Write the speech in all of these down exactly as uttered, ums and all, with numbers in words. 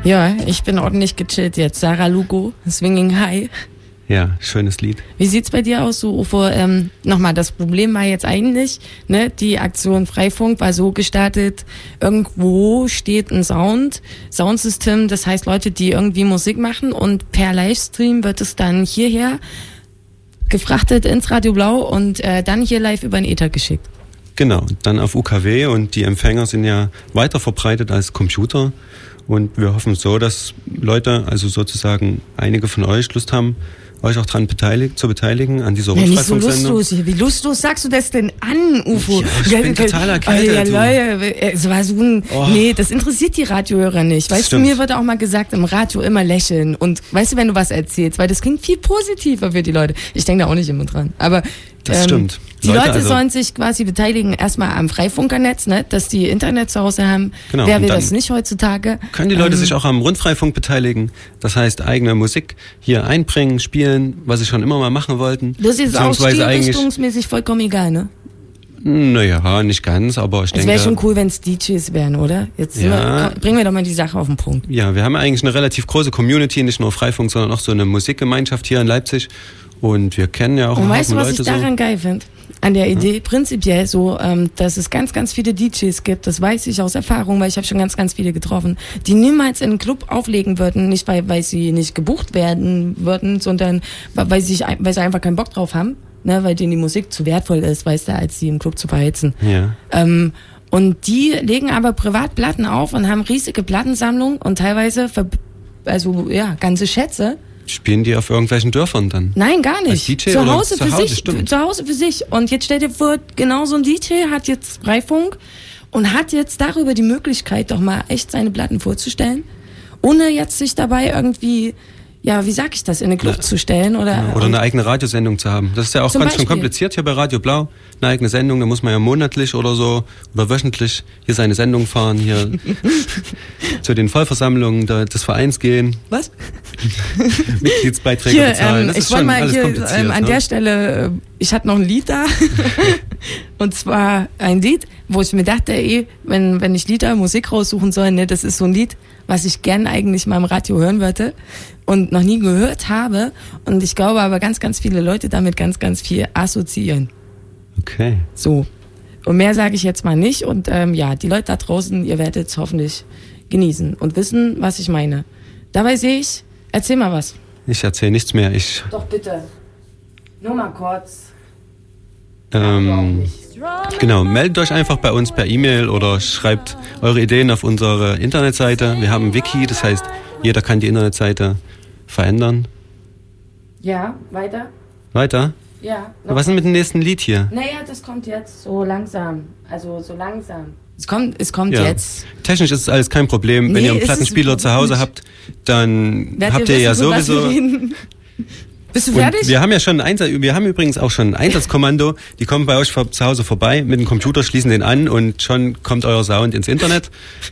Ja, ich bin ordentlich gechillt jetzt. Sarah Lugo, Swinging High. Ja, schönes Lied. Wie sieht's bei dir aus, so Ufo? Ähm, nochmal, das Problem war jetzt eigentlich, ne, die Aktion Freifunk war so gestartet, irgendwo steht ein Sound, Soundsystem, das heißt Leute, die irgendwie Musik machen und per Livestream wird es dann hierher gefrachtet ins Radio Blau und äh, dann hier live über den Äther geschickt. Genau, dann auf U K W und die Empfänger sind ja weiter verbreitet als Computer und wir hoffen so, dass Leute, also sozusagen einige von euch Lust haben, euch auch daran beteiligt, zu beteiligen an dieser ja, Rundfunksendung. Nicht so lustlos hier. Wie lustlos sagst du das denn an, Ufo? Ja, ich bin total erkältet. Oh, ja, Leute, es war so ein, oh. Nee, das interessiert die Radiohörer nicht. Weißt du, mir wird auch mal gesagt, im Radio immer lächeln. Und weißt du, wenn du was erzählst, weil das klingt viel positiver für die Leute. Ich denke da auch nicht immer dran. Aber das ähm, stimmt. Die Leute, Leute also sollen sich quasi beteiligen, erstmal am Freifunkernetz, ne, dass die Internet zu Hause haben. Genau, wer will das nicht heutzutage? Können die Leute ähm, sich auch am Rundfreifunk beteiligen? Das heißt, eigene Musik hier einbringen, spielen, was sie schon immer mal machen wollten. Das ist auch stilrichtungsmäßig vollkommen egal, ne? Naja, nicht ganz, aber ich es denke... Es wäre schon cool, wenn es D Js wären, oder? Jetzt ja, wir, komm, bringen wir doch mal die Sache auf den Punkt. Ja, wir haben eigentlich eine relativ große Community, nicht nur Freifunk, sondern auch so eine Musikgemeinschaft hier in Leipzig. Und wir kennen ja auch Und weißt du, was Leute ich daran so. geil finde? An der Idee, ja. Prinzipiell so, ähm, dass es ganz, ganz viele D Js gibt, das weiß ich aus Erfahrung, weil ich habe schon ganz, ganz viele getroffen, die niemals in einen Club auflegen würden, nicht weil, weil sie nicht gebucht werden würden, sondern weil sie, weil sie einfach keinen Bock drauf haben, ne, weil denen die Musik zu wertvoll ist, weißt du, als sie im Club zu verheizen. Ja. Ähm, und die legen aber privat Platten auf und haben riesige Plattensammlungen und teilweise, ver- also ja, ganze Schätze. Spielen die auf irgendwelchen Dörfern dann? Nein, gar nicht. Als D J zu Hause zu für Hause, sich. stimmt. Zu Hause für sich. Und jetzt stell dir vor, genau so ein D J hat jetzt Freifunk und hat jetzt darüber die Möglichkeit, doch mal echt seine Platten vorzustellen, ohne jetzt sich dabei irgendwie, ja, wie sag ich das, in eine Kluft zu stellen oder... Ja, oder eine eigene Radiosendung zu haben. Das ist ja auch ganz schön kompliziert hier bei Radio Blau. Eine eigene Sendung, da muss man ja monatlich oder so oder wöchentlich hier seine Sendung fahren, hier zu den Vollversammlungen des Vereins gehen. Was? Mitgliedsbeiträge hier, bezahlen. Ähm, das ich ist schon mal alles hier, kompliziert. Ähm, an ne? der Stelle, ich hatte noch ein Lied da. Und zwar ein Lied, wo ich mir dachte, ey, wenn, wenn ich Lieder, Musik raussuchen soll, ne, das ist so ein Lied, was ich gern eigentlich mal im Radio hören würde und noch nie gehört habe. Und ich glaube aber ganz, ganz viele Leute damit ganz, ganz viel assoziieren. Okay. So. Und mehr sage ich jetzt mal nicht. Und ähm, ja, die Leute da draußen, ihr werdet es hoffentlich genießen und wissen, was ich meine. Dabei sehe ich, erzähl mal was. Ich erzähle nichts mehr. Ich. Doch bitte. Nur mal kurz. Ähm, genau, meldet euch einfach bei uns per E-Mail oder schreibt eure Ideen auf unsere Internetseite. Wir haben ein Wiki, das heißt, jeder kann die Internetseite verändern. Ja, weiter? Weiter? Ja. Was ist denn mit dem nächsten Lied hier? Naja, das kommt jetzt so langsam. Also so langsam. Es kommt, es kommt ja. jetzt. Technisch ist es alles kein Problem. Nee, wenn ihr einen Plattenspieler zu Hause habt, dann Werdet habt ihr ihr wissen, ja sowieso... Bist du fertig? Und wir haben ja schon ein Einsatz, wir haben übrigens auch schon ein Einsatzkommando. Die kommen bei euch zu Hause vorbei mit dem Computer, schließen den an und schon kommt euer Sound ins Internet.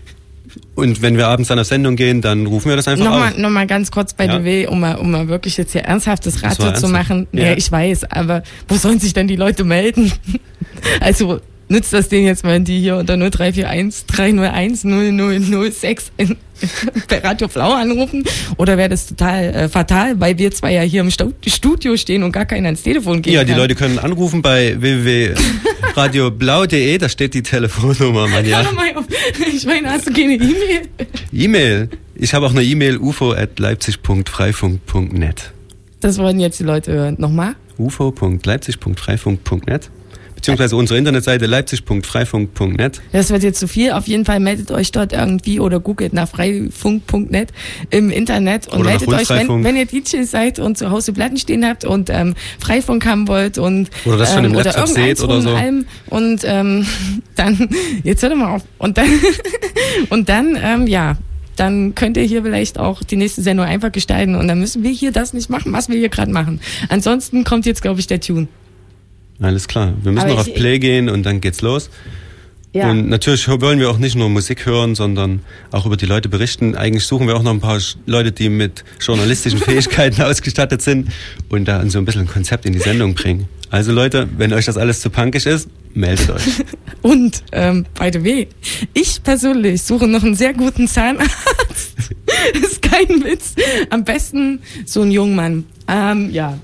Und wenn wir abends dann auf Sendung gehen, dann rufen wir das einfach nochmal, auf. Nochmal ganz kurz bei ja. D W, um mal, um mal wirklich jetzt hier ernsthaftes Radio zu machen. Ja. ja, ich weiß, aber wo sollen sich denn die Leute melden? Also nützt das denen jetzt, wenn die hier unter null drei vier eins drei null eins null null null sechs bei Radio Blau anrufen? Oder wäre das total äh, fatal, weil wir zwei ja hier im Studio stehen und gar keiner ans Telefon gehen Ja, kann? die Leute können anrufen bei w w w punkt radio blau punkt d e, da steht die Telefonnummer, Mann, ja. Ich meine, hast du keine E-Mail? E-Mail? Ich habe auch eine E-Mail, ufo at leipzig punkt freifunk punkt net. Das wollen jetzt die Leute hören. Nochmal? ufo punkt leipzig punkt freifunk punkt net. Beziehungsweise unsere Internetseite leipzig punkt freifunk punkt net. Das wird jetzt zu viel. Auf jeden Fall meldet euch dort irgendwie oder googelt nach freifunk punkt net im Internet und oder meldet euch, wenn, wenn ihr D J seid und zu Hause Platten stehen habt und ähm, Freifunk haben wollt und oder das schon ähm, im oder Laptop seht oder so. Allem und ähm, dann, jetzt hört mal auf. Und dann, und dann, ähm, ja, dann könnt ihr hier vielleicht auch die nächste Sendung einfach gestalten und dann müssen wir hier das nicht machen, was wir hier gerade machen. Ansonsten kommt jetzt, glaube ich, der Tune. Alles klar. Wir müssen Aber noch ich, auf Play gehen und dann geht's los. Ja. Und natürlich wollen wir auch nicht nur Musik hören, sondern auch über die Leute berichten. Eigentlich suchen wir auch noch ein paar Leute, die mit journalistischen Fähigkeiten ausgestattet sind und da so ein bisschen ein Konzept in die Sendung bringen. Also Leute, wenn euch das alles zu punkig ist, meldet euch. Und, ähm, by the way, ich persönlich suche noch einen sehr guten Zahnarzt Das ist kein Witz. Am besten so ein junger Mann. Ähm, ja.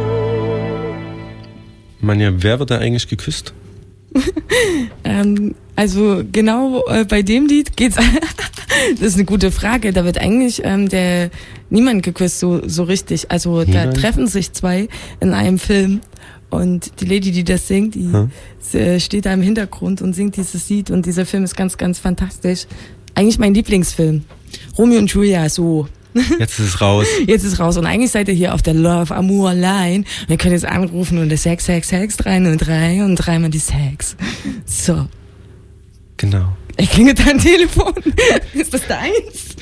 Manja, wer wird da eigentlich geküsst? ähm, Also genau äh, bei dem Lied geht's. Das ist eine gute Frage. Da wird eigentlich ähm, der niemand geküsst so so richtig. Also da niemand? Treffen sich zwei in einem Film und die Lady, die das singt, die hm? äh, steht da im Hintergrund und singt dieses Lied und dieser Film ist ganz ganz fantastisch. Eigentlich mein Lieblingsfilm. Romeo und Julia, so. Jetzt ist es raus. Jetzt ist es raus. Und eigentlich seid ihr hier auf der Love Amour Line. Und ihr könnt jetzt anrufen und das Sex, Sex, Sex, drei null drei und dreimal die Sex. So. Genau. Ich klingelt dein Telefon. Ist das deins?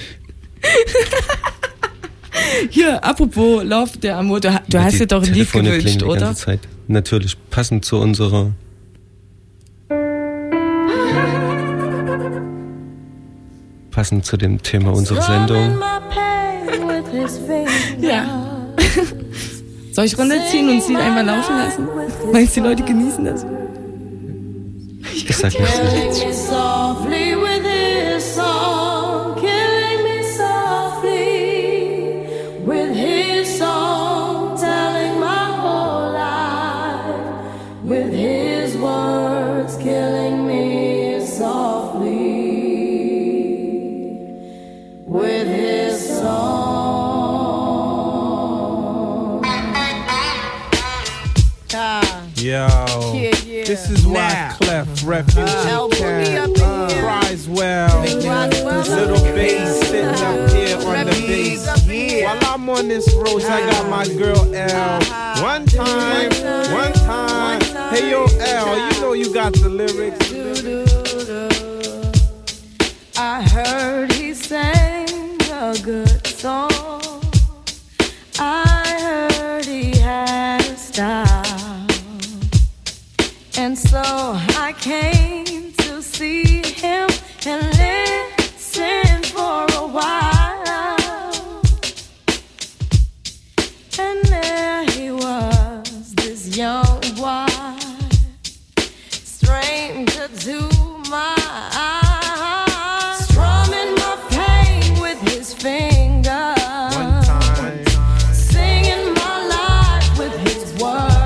Hier, apropos Love der Amour, du, du hast dir doch ein Lied gewünscht, oder? Die ganze Zeit. Natürlich, passend zu unserer passend zu dem Thema unserer Sendung. Ja. Soll ich runterziehen und sie einmal laufen lassen? Meinst du, die Leute genießen das? Ich, ich sag nichts. Yo, yeah, yeah. This is why Clef, Refugee uh, Camp, uh, cries well. Little bass sitting up here on the bass. While I'm on this road, I got my girl L. One time, one time. Hey yo L, you know you got the lyrics. I heard he sang a good song. I heard he had a style. And so I came to see him and listen for a while. And there he was, this young boy, stranger to my eyes, strumming my pain with his fingers, one time, singing my life with his words.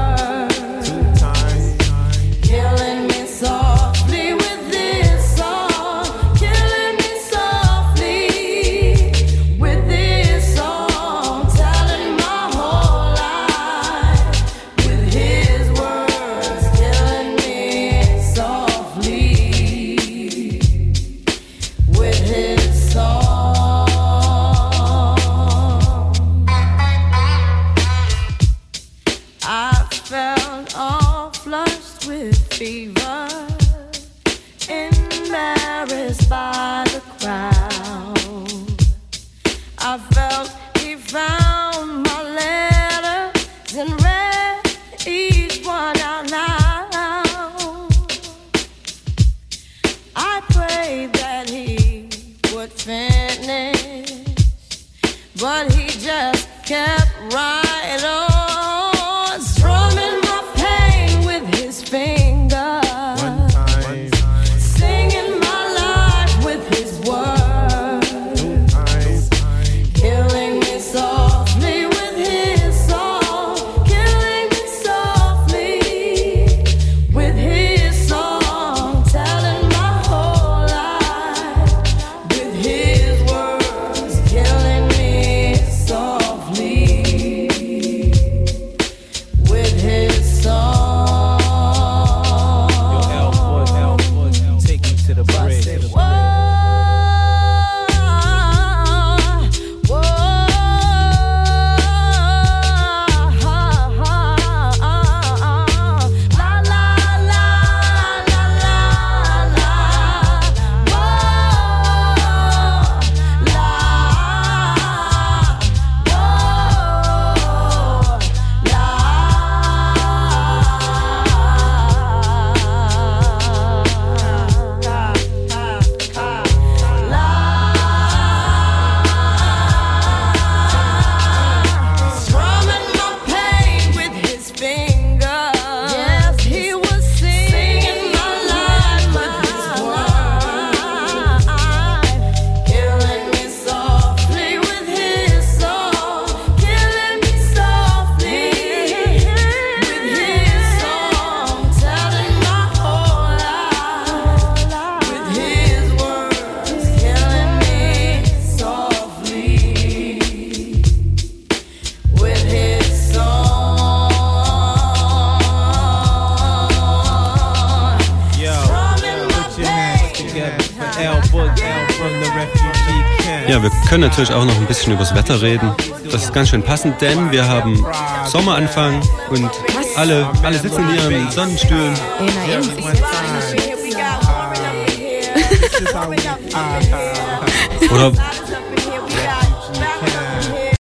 But he just kept right on, strumming my pain with his fingers, one time, singing my life with his words, two times, killing me softly with his song, killing me softly with his song, telling my whole life with his words, killing me softly. Ja, wir können natürlich auch noch ein bisschen über das Wetter reden. Das ist ganz schön passend, denn wir haben Sommeranfang und alle, alle sitzen in ihren Sonnenstühlen. Oder